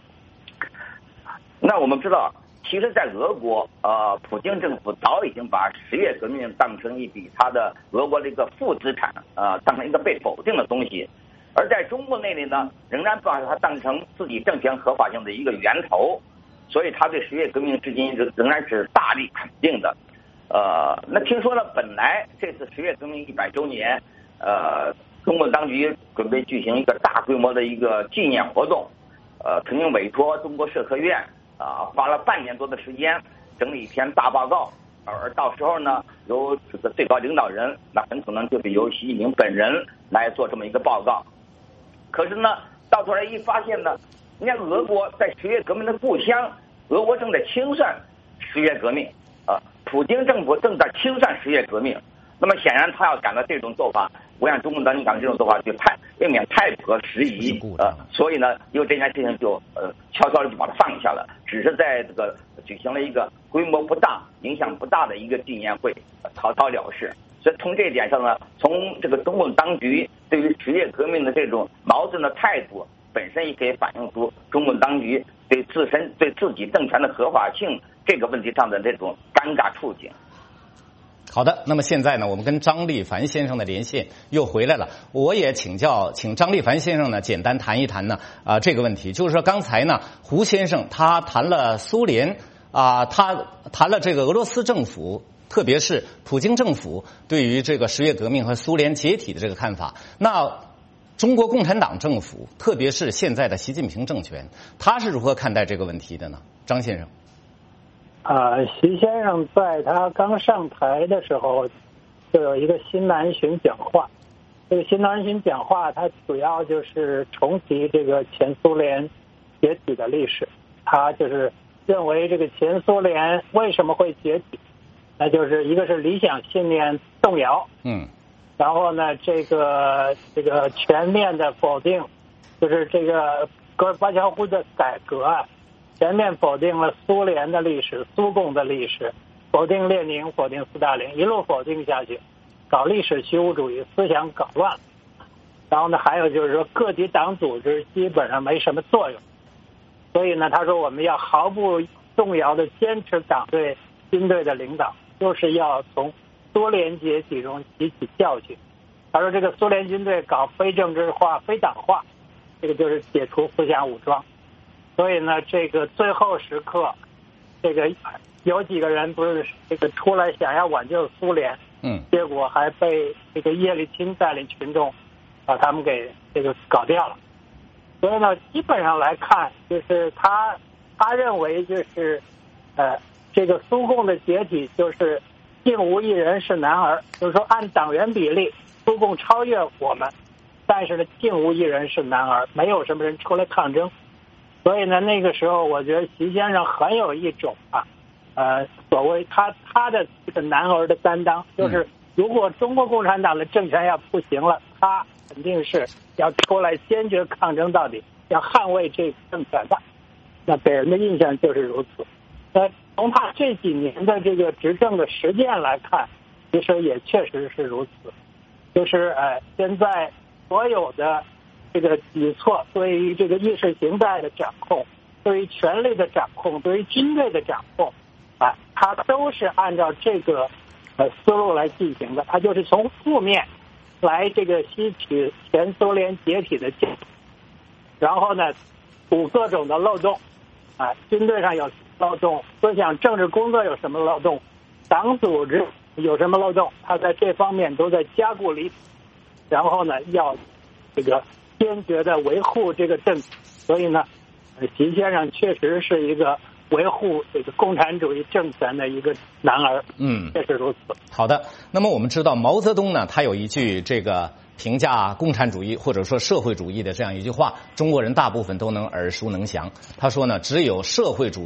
那我们知道，其实，在俄国，普京政府早已经把十月革命当成一笔他的俄国的一个负资产，当成一个被否定的东西。而在中国内里呢，仍然把它当成自己政权合法性的一个源头，所以他对十月革命至今仍然是大力肯定的。那听说了，本来这次十月革命100周年，中共当局准备举行一个大规模的一个纪念活动，曾经委托中国社科院花了半年多的时间整理一篇大报告，而到时候呢，由这个最高领导人，那很可能就是由习近平本人来做这么一个报告。可是呢，到头来一发现呢，人家俄国在十月革命的故乡，俄国正在清算十月革命，普京政府正在清算十月革命。那么显然他要感到这种做法，我想中共当局感到这种做法就未免太不合时宜，所以呢，因为这件事情就悄悄的就把它放下了，只是在这个举行了一个规模不大、影响不大的一个纪念会，草草了事。所以从这一点上呢，从这个中共当局对于十月革命的这种矛盾的态度，本身也可以反映出中共当局对自己政权的合法性这个问题上的这种尴尬处境。 好的，那么现在呢，我们跟张立凡先生的连线又回来了。我也请张立凡先生呢，简单谈一谈呢这个问题。就是说，刚才呢，胡先生他谈了苏联他谈了这个俄罗斯政府，特别是普京政府对于这个十月革命和苏联解体的这个看法。那中国共产党政府，特别是现在的习近平政权，他是如何看待这个问题的呢？张先生。 习先生在他刚上台的时候，就有一个新南巡讲话。这个新南巡讲话，它主要就是重提这个前苏联解体的历史。他就是认为这个前苏联为什么会解体，那就是一个是理想信念动摇，然后呢，这个全面的否定，就是这个戈尔巴乔夫的改革全面否定了苏联的历史、苏共的历史，否定列宁、否定斯大林，一路否定下去，搞历史虚无主义思想搞乱。然后呢，还有就是说各级党组织基本上没什么作用。所以呢，他说我们要毫不动摇地坚持党对军队的领导，就是要从苏联解体中汲取教训。他说这个苏联军队搞非政治化、非党化，这个就是解除思想武装。所以呢，这个最后时刻，这个有几个人不是这个出来想要挽救苏联，结果还被这个叶利钦带领群众把他们给这个搞掉了。所以呢，基本上来看，就是他认为就是这个苏共的解体就是竟无一人是男儿，就是说按党员比例，苏共超越我们，但是呢，竟无一人是男儿，没有什么人出来抗争。所以呢，那个时候我觉得习先生很有一种所谓他的这个男儿的担当，就是如果中国共产党的政权要不行了，他肯定是要出来坚决抗争到底，要捍卫这个政权的。那给人的印象就是如此。那从他这几年的这个执政的实践来看，其实也确实是如此。就是现在所有的这个举措，对于这个意识形态的掌控，对于权力的掌控，对于军队的掌控，它都是按照这个思路来进行的。它就是从负面来这个吸取前苏联解体的教训，然后呢补各种的漏洞，军队上有漏洞，思想政治工作有什么漏洞，党组织有什么漏洞，他在这方面都在加固离谱，然后呢要这个坚决的维护这个政体。所以呢，习先生确实是一个维护这个共产主义政权的一个男儿，确实如此。 好的，那么我们知道毛泽东呢，他有一句这个评价共产主义或者说社会主义的这样一句话，中国人大部分都能耳熟能详。他说呢，只有社会主义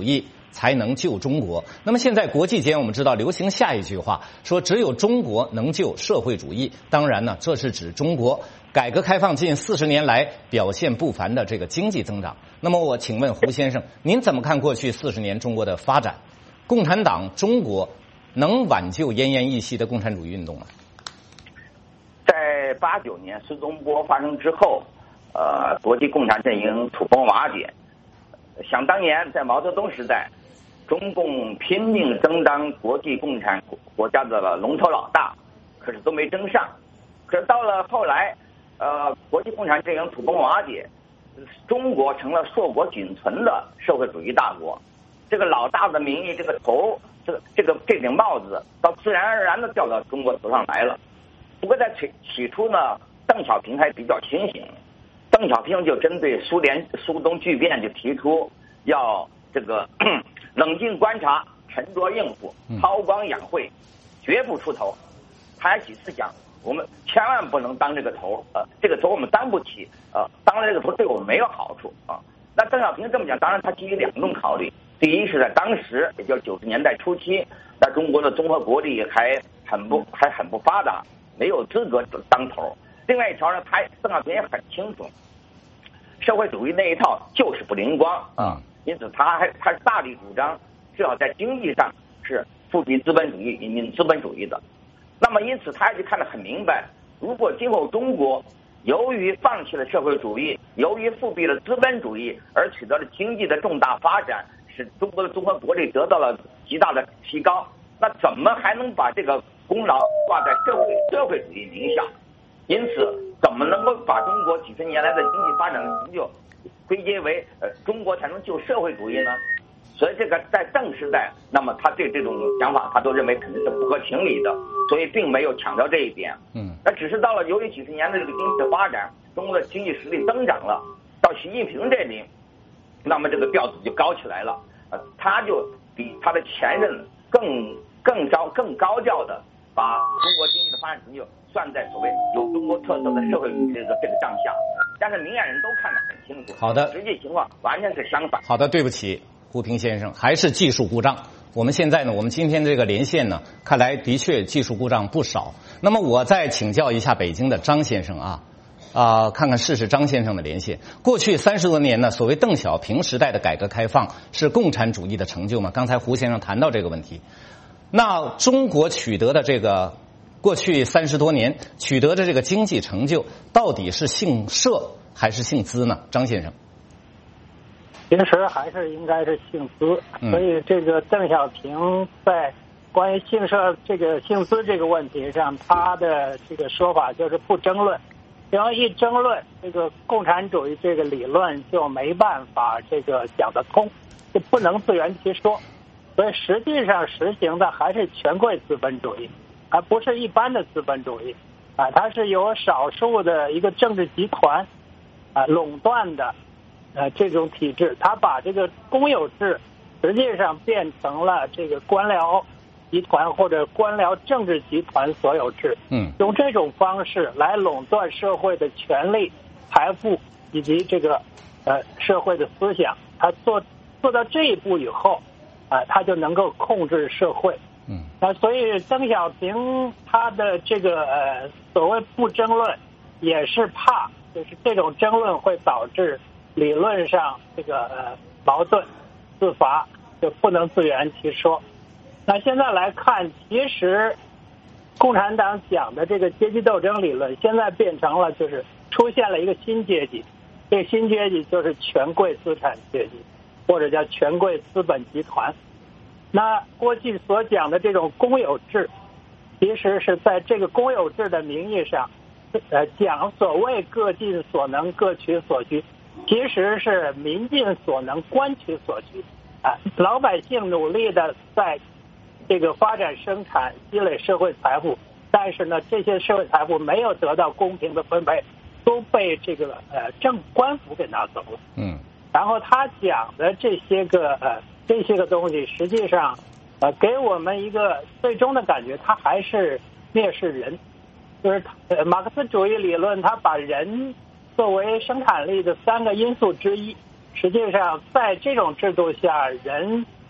才能救中国。那么现在国际间我们知道流行下一句话，说只有中国能救社会主义。当然呢，这是指中国改革开放近40年来表现不凡的这个经济增长。那么我请问胡先生，您怎么看过去40年中国的发展？共产党中国能挽救奄奄一息的共产主义运动吗？ 在89年孙中波发生之后，国际共产阵营土崩瓦解。想当年在毛泽东时代，中共拼命争当国际共产国家的龙头老大，可是都没争上。可是到了后来，国际共产阵营土崩瓦解，中国成了硕果仅存的社会主义大国。这个老大的名义，这个头，这顶帽子，到自然而然的掉到中国头上来了。不过在起初呢，邓小平还比较清醒。邓小平就针对苏东巨变就提出要这个冷静观察、沉着应付、韬光养晦，绝不出头。他还几次讲，我们千万不能当这个头，这个头我们当不起，当了这个头对我们没有好处啊。那邓小平这么讲，当然他基于2种考虑。第一是在当时，也就是90年代初期，在中国的综合国力还很不发达，没有资格当头。另外一条呢，邓小平也很清楚，社会主义那一套就是不灵光啊，因此他是大力主张，至少在经济上是复辟资本主义、引进资本主义的。那么因此他就看得很明白，如果今后中国由于放弃了社会主义，由于复辟了资本主义而取得了经济的重大发展，使中国的综合国力得到了极大的提高，那怎么还能把这个功劳挂在社会主义名下？因此，怎么能够把中国几十年来的经济发展的成就归结为中国才能救社会主义呢？所以这个在邓时代，那么他对这种想法他都认为肯定是不合情理的，所以并没有强调这一点。那只是到了由于几十年的这个经济的发展，中国的经济实力增长了，到习近平这里，那么这个调子就高起来了。他就比他的前任更高调的把中国经济的发展成就算在所谓有中国特色的社会主义这个账下，但是明眼人都看得很清楚。 好的， 实际情况完全是相反。 好的，对不起，胡平先生，还是技术故障。我们现在呢，我们今天这个连线呢，看来的确技术故障不少。那么我再请教一下北京的张先生看看试试张先生的连线。过去30多年呢，所谓邓小平时代的改革开放是共产主义的成就吗？刚才胡先生谈到这个问题。那中国取得的这个过去30多年取得的这个经济成就，到底是姓社还是姓资呢？张先生， 其实还是应该是姓资，所以这个邓小平在关于姓社这个姓资这个问题上，他的这个说法就是不争论。只要一争论，这个共产主义这个理论就没办法这个讲得通，就不能自圆其说。所以实际上实行的还是权贵资本主义，而不是一般的资本主义它是由少数的一个政治集团垄断的这种体制，它把这个公有制实际上变成了这个官僚集团或者官僚政治集团所有制，用这种方式来垄断社会的权利、财富以及这个社会的思想。他做到这一步以后他就能够控制社会。那所以邓小平他的这个所谓不争论，也是怕就是这种争论会导致理论上这个矛盾自伐，就不能自圆其说。那现在来看，其实共产党讲的这个阶级斗争理论，现在变成了就是出现了一个新阶级，这个新阶级就是权贵资产阶级，或者叫权贵资本集团。那过去所讲的这种公有制，其实是在这个公有制的名义上讲所谓各尽所能各取所需，其实是民尽所能官取所需老百姓努力的在这个发展生产积累社会财富，但是呢这些社会财富没有得到公平的分配，都被这个官府给拿走了。然后他讲的这些个东西，实际上给我们一个最终的感觉，他还是蔑视人。就是马克思主义理论，他把人作为生产力的3个因素之一。实际上在这种制度下，人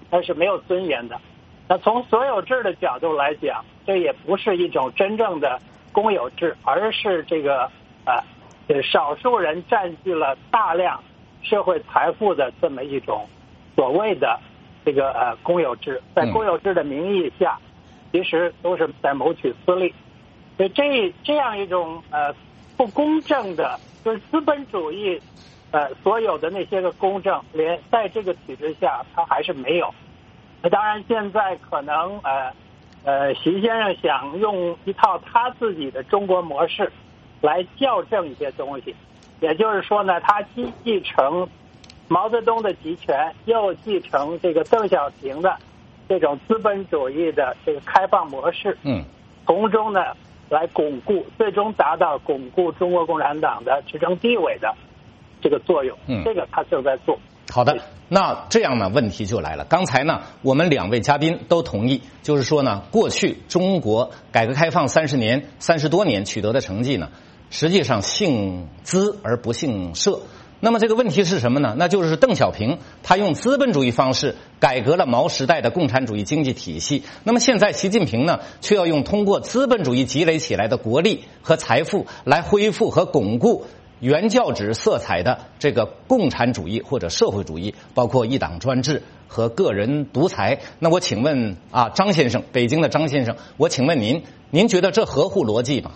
那是没有尊严的。那从所有制的角度来讲，这也不是一种真正的公有制，而是这个少数人占据了大量社会财富的这么一种所谓的这个公有制，在公有制的名义下，其实都是在谋取私利。所以这样一种不公正的，就是资本主义所有的那些个公正，连在这个体制下它还是没有。当然现在可能习先生想用一套他自己的中国模式来校正一些东西，也就是说呢，他既继承毛泽东的集权，又继承这个邓小平的这种资本主义的这个开放模式，从中呢来巩固，最终达到巩固中国共产党的执政地位的这个作用。这个他正在做。 好的，那这样呢，问题就来了。刚才呢，我们两位嘉宾都同意，就是说呢，过去中国改革开放30多年取得的成绩呢，实际上姓资而不姓社。那么这个问题是什么呢？那就是邓小平他用资本主义方式改革了毛时代的共产主义经济体系。那么现在习近平呢，却要用通过资本主义积累起来的国力和财富来恢复和巩固原教旨色彩的这个共产主义或者社会主义，包括一党专制和个人独裁。那我请问张先生，北京的张先生，我请问您觉得这合乎逻辑吗？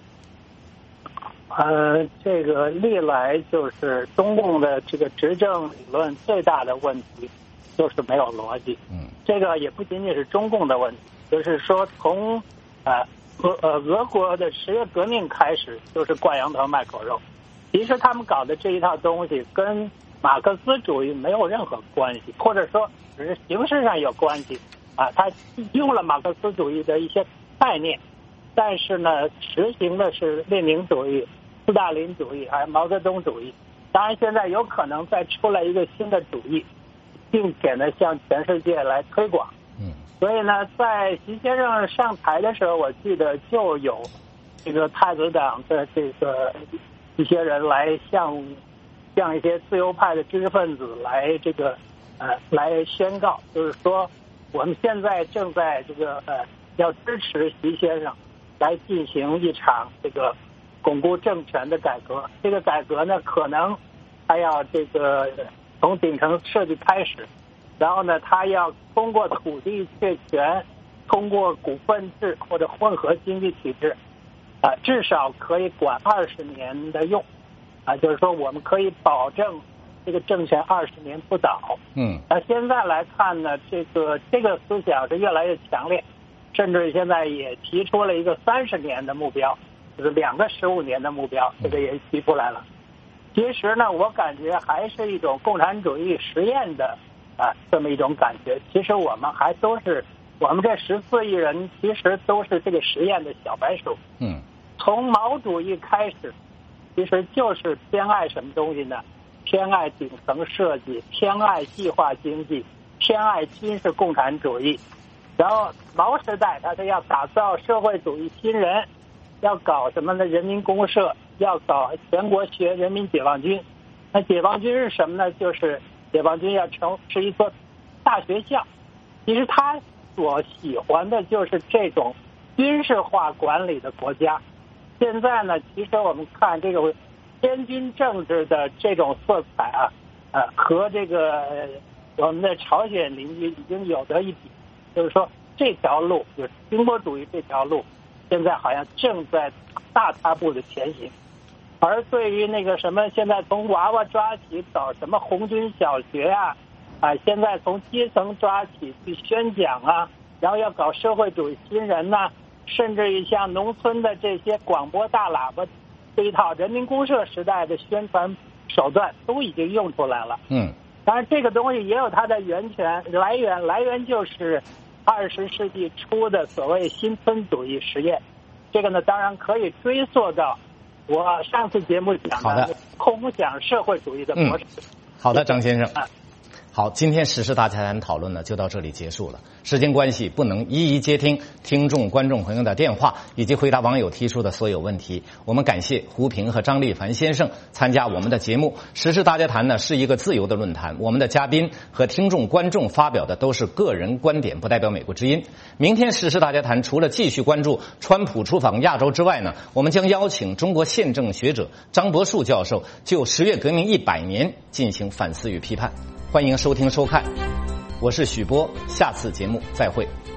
这个历来就是中共的这个执政理论最大的问题就是没有逻辑。这个也不仅仅是中共的问题，就是说从俄国的10月革命开始就是挂羊头卖狗肉。其实他们搞的这一套东西跟马克思主义没有任何关系，或者说只是形式上有关系他用了马克思主义的一些概念，但是呢实行的是列宁主义、斯大林主义还有毛泽东主义。当然现在有可能再出来一个新的主义，并且呢向全世界来推广。所以呢在习先生上台的时候，我记得就有这个太子党的这个一些人来向一些自由派的知识分子来这个来宣告，就是说我们现在正在这个要支持习先生来进行一场这个巩固政权的改革。这个改革呢，可能他要这个从顶层设计开始，然后呢，他要通过土地确权，通过股份制或者混合经济体制。至少可以管20年的用，就是说我们可以保证这个政权20年不倒。现在来看呢，这个思想是越来越强烈，甚至现在也提出了一个30年的目标，就是2个15年的目标，这个也提出来了。其实呢，我感觉还是一种共产主义实验的这么一种感觉。其实我们还都是我们这14亿人，其实都是这个实验的小白鼠。从毛主义开始，其实就是偏爱什么东西呢？偏爱顶层设计，偏爱计划经济，偏爱军事共产主义。然后毛时代他是要打造社会主义新人，要搞什么呢？人民公社，要搞全国学人民解放军。那解放军是什么呢？就是解放军要是一个大学校。其实他所喜欢的就是这种军事化管理的国家。现在呢，其实我们看这个边军政治的这种色彩和这个我们的朝鲜邻居已经有得一比。就是说这条路，就是军国主义这条路，现在好像正在大踏步的前行。而对于那个什么，现在从娃娃抓起搞什么红军小学现在从基层抓起去宣讲然后要搞社会主义新人甚至于像农村的这些广播大喇叭，这一套人民公社时代的宣传手段都已经用出来了。当然这个东西也有它的来源就是20世纪初的所谓新村主义实验。这个呢，当然可以追溯到我上次节目讲的空想社会主义的模式。 好的，张先生。好。 好，今天时事大家谈讨论呢就到这里结束了。时间关系，不能一一接听听众、观众朋友的电话以及回答网友提出的所有问题。我们感谢胡平和张立凡先生参加我们的节目。时事大家谈呢是一个自由的论坛，我们的嘉宾和听众、观众发表的都是个人观点，不代表美国之音。明天时事大家谈除了继续关注川普出访亚洲之外呢，我们将邀请中国宪政学者张伯树教授就10月革命100年进行反思与批判。欢迎收听收看，我是许波，下次节目再会。